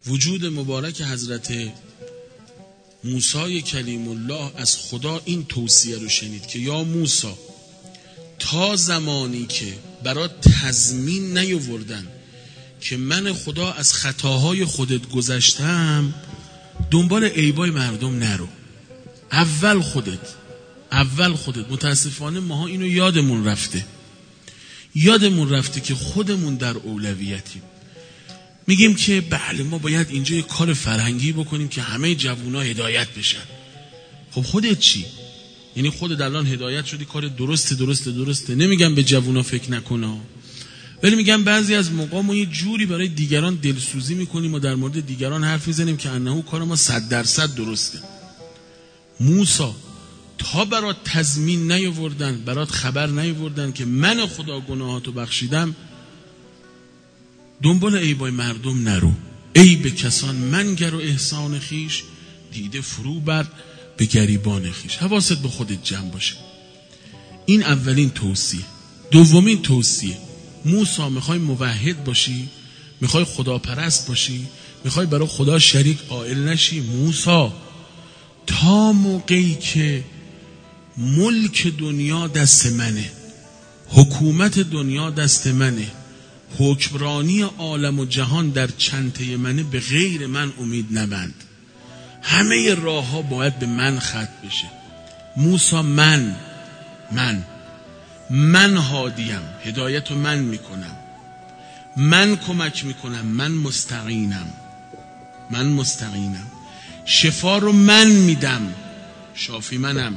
وجود مبارک حضرت موسی کلیم الله از خدا این توصیه رو شنید که یا موسی، تا زمانی که برات تضمین نیاوردن که من خدا از خطاهای خودت گذشتم، دنبال عیبای مردم نرو. اول خودت. متاسفانه ماها اینو یادمون رفته که خودمون در اولویتیم. میگیم که بله ما باید اینجا یه کار فرهنگی بکنیم که همه جوونا هدایت بشن. خب خودت چی؟ یعنی خودت الان هدایت شدی، کار درسته. نمیگم به جوونا فکر نکنه، ولی میگم بعضی از موقع ما یه جوری برای دیگران دلسوزی میکنیم و در مورد دیگران حرف میزنیم که انه کار ما 100% درسته. موسی، تا برات تضمین نیاوردن، برات خبر نیاوردن که من خدا گناهاتو بخشیدم، دنبال عیبای مردم نرو. عیب کسان منگر و احسان خیش، دیده فرو بر به گریبان خیش. حواست به خودت جمع باشه. این اولین توصیه. دومین توصیه، موسی میخوای موحد باشی، میخوای خداپرست باشی، میخوای برای خدا شریک قائل نشی، موسی تا موقعی که ملک دنیا دست منه، حکومت دنیا دست منه، حکمرانی عالم و جهان در چنته منه، به غیر من امید نبند. همه راه ها باید به من ختم بشه. موسی من هادیم، هدایت رو من میکنم، من کمک میکنم، من مستقینم، شفا رو من میدم، شافی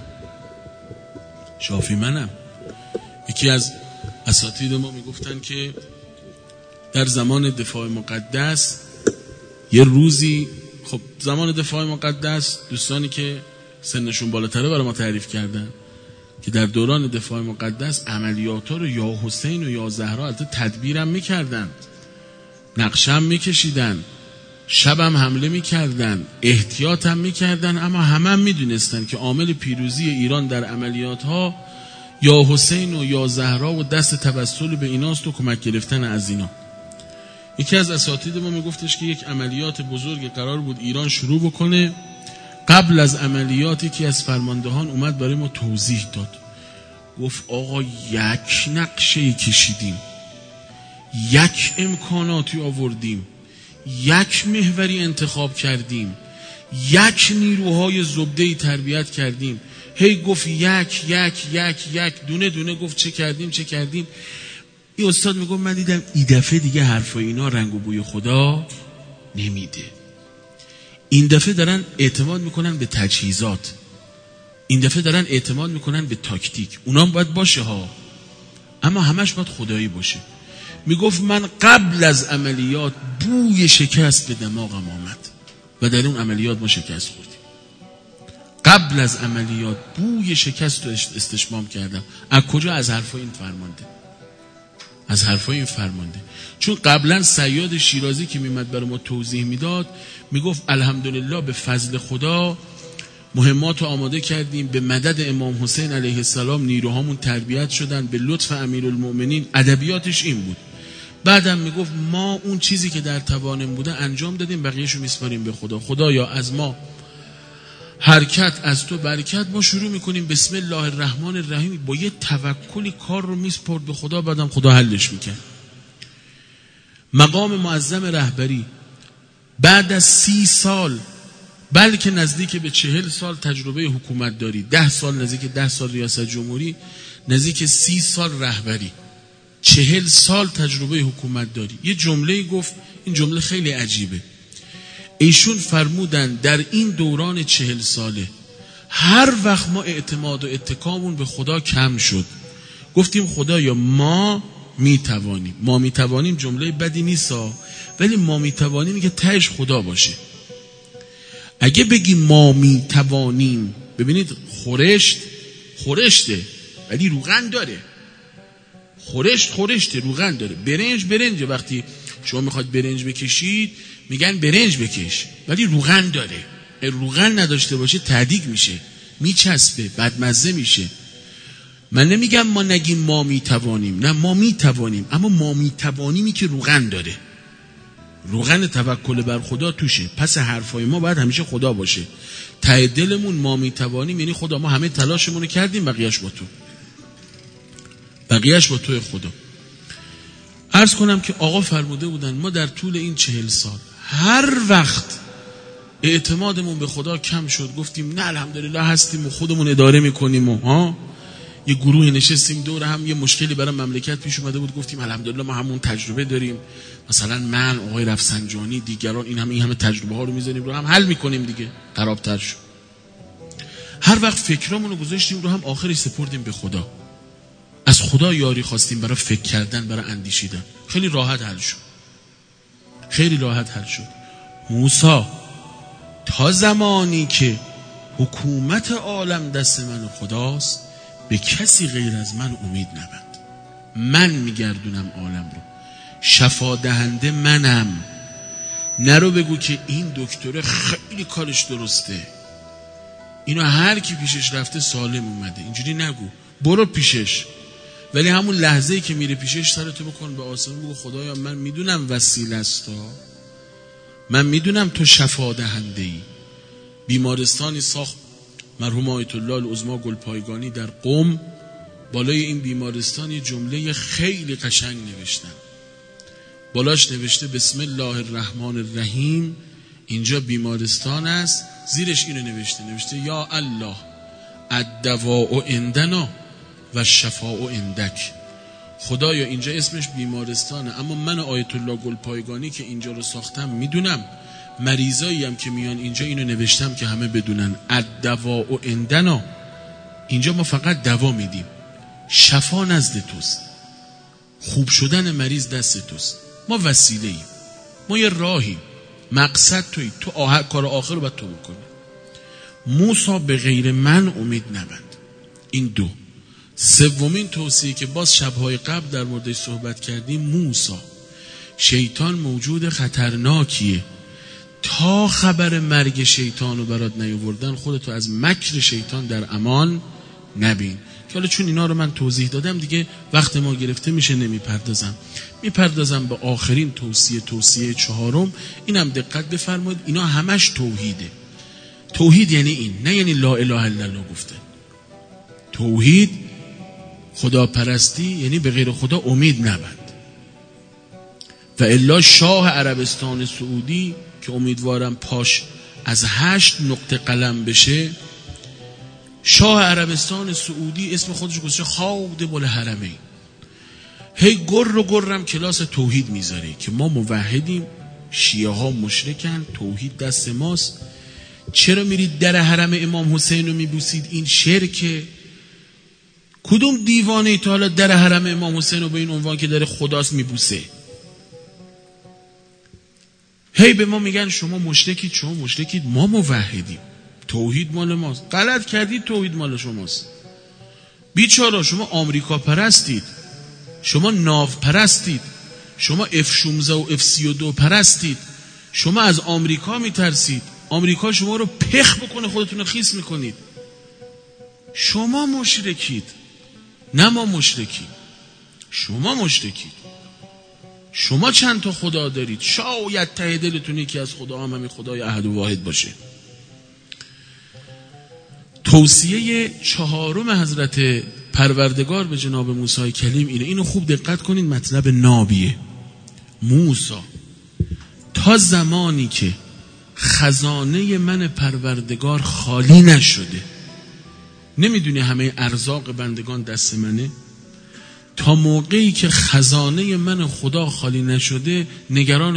منم. یکی از اساتید ما میگفتن که در زمان دفاع مقدس یه روزی، خب زمان دفاع مقدس دوستانی که سنشون بالاتره برای ما تعریف کردن که در دوران دفاع مقدس عملیاتا رو یا حسین و یا زهرا البته تدبیرم میکردن، نقشم میکشیدن، شبم حمله میکردن، احتیاطم میکردن، اما همه میدونستن که عامل پیروزی ایران در عملیات ها یا حسین و یا زهرا و دست توسل به ایناست و کمک گرفتن از اینا. یکی از اساتید ما میگفتش که یک عملیات بزرگ قرار بود ایران شروع بکنه. قبل از عملیات یکی از فرماندهان اومد برای ما توضیح داد، گفت آقا یک نقشه کشیدیم، یک امکاناتی آوردیم، یک محوری انتخاب کردیم، یک نیروهای زبده‌ای تربیت کردیم، هی گفت یک دونه گفت چه کردیم. این استاد میگفت من دیدم این دفعه دیگه حرفای اینا رنگ و بوی خدا نمیده. این دفعه دارن اعتماد میکنن به تجهیزات، این دفعه دارن اعتماد میکنن به تاکتیک. اونام باید باشه ها، اما همش باید خدایی باشه. میگفت من قبل از عملیات بوی شکست به دماغم آمد و در اون عملیات ما شکست خوردیم. قبل از عملیات بوی شکست رو استشمام کردم. از کجا؟ از حرفای این فرمانده. چون قبلا صیاد شیرازی که میمد برای ما توضیح میداد میگفت الحمدلله به فضل خدا مهمات رو آماده کردیم، به مدد امام حسین علیه السلام نیروهامون تربیت شدن، به لطف امیرالمؤمنین. ادبیاتش این بود. بعدم میگفت ما اون چیزی که در توانم بوده انجام دادیم، بقیه‌شو میسپاریم به خدا. خدایا از ما حرکت، از تو برکت. ما شروع میکنیم بسم الله الرحمن الرحیم، با یه توکلی کار رو میسپرد به خدا، بعدم خدا حلش میکرد. مقام معظم رهبری بعد از 30 سال، بلکه نزدیک به 40 سال تجربه حکومت داری، 10 سال نزدیک 10 سال ریاست جمهوری، نزدیک 30 سال رهبری، 40 سال تجربه حکومت داری، یه جمله گفت، این جمله خیلی عجیبه. ایشون فرمودن در این دوران 40 ساله هر وقت ما اعتماد و اتکامون به خدا کم شد، گفتیم خدایا ما میتوانیم. جمله بدی نیستا، ولی ما میتوانیم که تهش خدا باشه. اگه بگیم ما میتوانیم، ببینید خورشته ولی روغن داره، خورشته روغن داره. برنج وقتی شما میخواد برنج بکشید میگن برنج بکش، ولی روغن داره. روغن نداشته باشه تهدیگ میشه، میچسبه، بدمزه میشه. من نمیگم ما نگیم ما میتوانیم، نه ما میتوانیم، اما ما میتوانیمی که روغن داره. روغن توکل بر خدا توشه. پس حرفای ما باید همیشه خدا باشه. ته دلمون ما میتوانیم، یعنی خدا ما همه تلاشمون کردیم، بقیهش با تو، بقیهش با توی خدا. عرض کنم که آقا فرموده بودن ما در طول این 40 سال هر وقت اعتمادمون به خدا کم شد گفتیم نه الحمدلله هستیم و خودمون اداره میکنیم و یه گروه نشستیم دور هم، یه مشکلی برای مملکت پیش اومده بود گفتیم الحمدلله ما همون تجربه داریم، مثلا من، آقای رفسنجانی، دیگران، این همه تجربه ها رو میذاریم رو هم حل میکنیم دیگه، خرابتر شد. هر وقت فکرامون رو گذاشتیم رو هم، آخرش سپردیم به خدا، از خدا یاری خواستیم برای فکر کردن، برای اندیشیدن. خیلی راحت حل شد، خیلی راحت حل شد. موسی تا زمانی که حکومت عالم دست من و خداست به کسی غیر از من امید نبند، من میگردونم عالم رو، شفا دهنده منم. نرو بگو که این دکتر خیلی کارش درسته، اینو هر کی پیشش رفته سالم اومده، اینجوری نگو، برو پیشش، ولی همون لحظه‌ای که میره پیشش سرتو بکن به آسمون، بگو خدایا من میدونم وسیله است، من میدونم تو شفا دهنده‌ای. بیمارستانی ساخت مرحوم آیت الله العظما گلپایگانی در قم، بالای این بیمارستان یه جمله خیلی قشنگ نوشتن، بالاش نوشته بسم الله الرحمن الرحیم، اینجا بیمارستان است، زیرش اینو نوشته یا الله الدواء عندنا و شفاء عندک. خدایا اینجا اسمش بیمارستانه، اما من آیت الله گلپایگانی که اینجا رو ساختم میدونم، مریضایی هم که میان اینجا اینو نوشتم که همه بدونن الدواء عندنا، اینجا ما فقط دوا میدیم، شفا نزد توست، خوب شدن مریض دست توست، ما وسیله ایم، ما یه راهیم، مقصد تویی، تو کار آخر رو باید تو بکنی. موسی به غیر من امید نبند. این دو. سومین توصیه که باز شبهای قبل در موردش صحبت کردیم، موسی شیطان موجود خطرناکیه، تا خبر مرگ شیطان رو برات نیاوردن خودتو از مکر شیطان در امان نبین. که حالا چون اینا رو من توضیح دادم دیگه وقت ما گرفته میشه میپردازم به آخرین توصیه 4. اینم دقت بفرمایید، اینا همش توحیده. توحید یعنی این، نه یعنی لا اله الا الله گفته. توحید خدا پرستی یعنی به غیر خدا امید نبند. و الا شاه عربستان سعودی که امیدوارم پاش از 8 نقطه قلم بشه، شاه عربستان سعودی اسم خودش گذاشته خادم الحرمین، هی گرم کلاس توحید میذاره که ما موحدیم، شیعه ها مشرکن، توحید دست ماست. چرا میرید در حرم امام حسین رو میبوسید؟ این شرکه. کدوم دیوانه تا حالا در حرم امام حسین رو به این عنوان که در خداست میبوسه؟ هی به ما میگن شما مشرکید، ما موحدیم، توحید مال ماست. غلط کردید، توحید مال شماست. بیچاره شما آمریکا پرستید، شما ناو پرستید، شما F-16 و F-32 پرستید، شما از آمریکا میترسید، آمریکا شما رو پخ بکنه خودتون رو خیس میکنید. شما مشرکید، نه ما مشرکیم. شما مشرکید. شما چند تا خدا دارید، شاید ته دلتون یکی از خدا همین خدای احد و واحد باشه. توصیه 4 حضرت پروردگار به جناب موسی کلیم اینو خوب دقت کنید، مطلب نابیه. موسی تا زمانی که خزانه من پروردگار خالی نشده، نمیدونی همه ارزاق بندگان دست منه، تا موقعی که خزانه من خدا خالی نشده نگران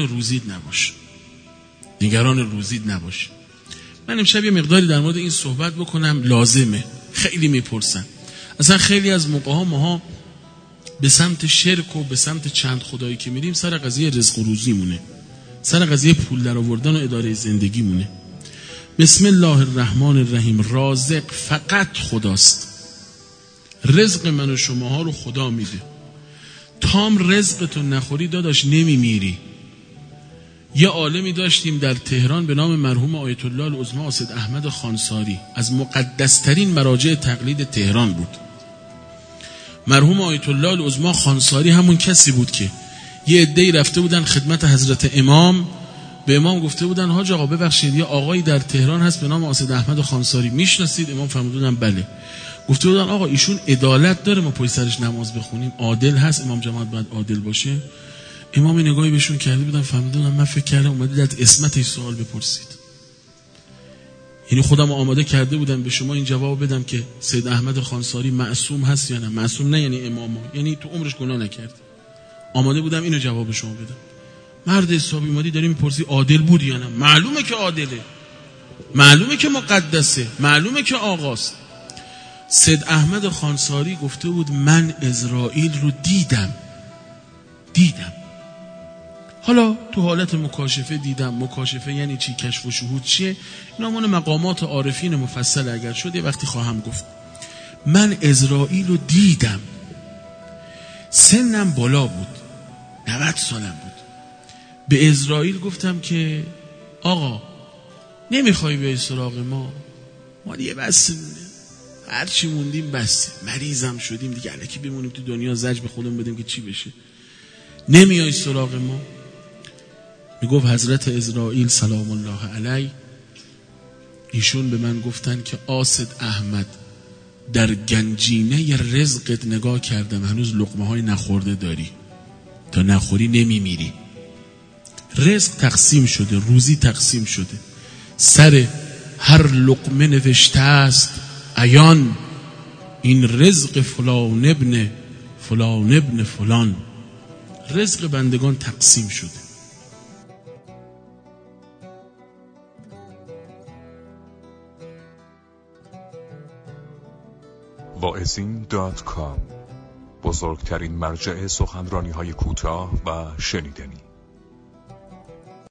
روزید نباش. من امشب یه مقداری در مورد این صحبت بکنم، لازمه. خیلی میپرسن، اصلا خیلی از موقع ها ماها به سمت شرک و به سمت چند خدایی که میریم سر قضیه رزق و روزی مونه، سر قضیه پول در آوردن و اداره زندگی مونه. بسم الله الرحمن الرحیم. رازق فقط خداست. رزق من و شماها رو خدا میده. تام رزقتو نخوری داداش نمیمیری. یه عالمی داشتیم در تهران به نام مرحوم آیت الله العظما اسد احمد خانساری، از مقدسترین مراجع تقلید تهران بود. مرحوم آیت الله العظما خانساری همون کسی بود که یه عده‌ای رفته بودن خدمت حضرت امام، به امام گفته بودن حاج آقا ببخشید یه آقایی در تهران هست به نام آسد احمد خانساری، میشناسید؟ امام فرمودن بله. گفته بودن آقا ایشون عدالت داره ما پای سرش نماز بخونیم، عادل هست، امام جماعت باید عادل باشه؟ امام نگاهی بهشون کرده بودن فرمودن من فکر کردم اومدید از اسمتش سوال بپرسید. یعنی خودم آماده کرده بودم به شما این جواب بدم که سید احمد خانساری معصوم هست یا نه. معصوم نه یعنی امام، یعنی تو عمرش گناه نکرد. آماده بودم اینو جواب شما بدم. مرد حسابی اومدی داری میپرسی عادل بود یا نه؟ معلومه که عادله، معلومه که مقدسه، معلومه که آقاست. سید احمد خانساری گفته بود من اسرائیل رو دیدم. حالا تو حالت مکاشفه دیدم. مکاشفه یعنی چی؟ کشف و شهود چیه؟ اینا مال مقامات عارفین مفصل اگر شد یه وقتی خواهم گفت. من اسرائیل رو دیدم، سنم بالا بود، 90 سالم بود. به اسرائیل گفتم که آقا نمیخوای بیای سراغ ما دیگه بس مونه، هرچی موندیم بس، مریضم شدیم دیگه، الکی بمونیم تو دنیا زج به خودمون بدیم که چی بشه، نمیای سراغ ما؟ میگفت حضرت اسرائیل سلام الله علیه ایشون به من گفتن که آسد احمد در گنجینه رزقت نگاه کردم، هنوز لقمه های نخورده داری، تا نخوری نمیمیری. رزق تقسیم شده، روزی تقسیم شده، سر هر لقمه نوشته است عیان این رزق فلان ابن فلان ابن فلان. رزق بندگان تقسیم شده. واعظین.com، بزرگترین مرجع سخنرانی‌های کوتاه و شنیدنی.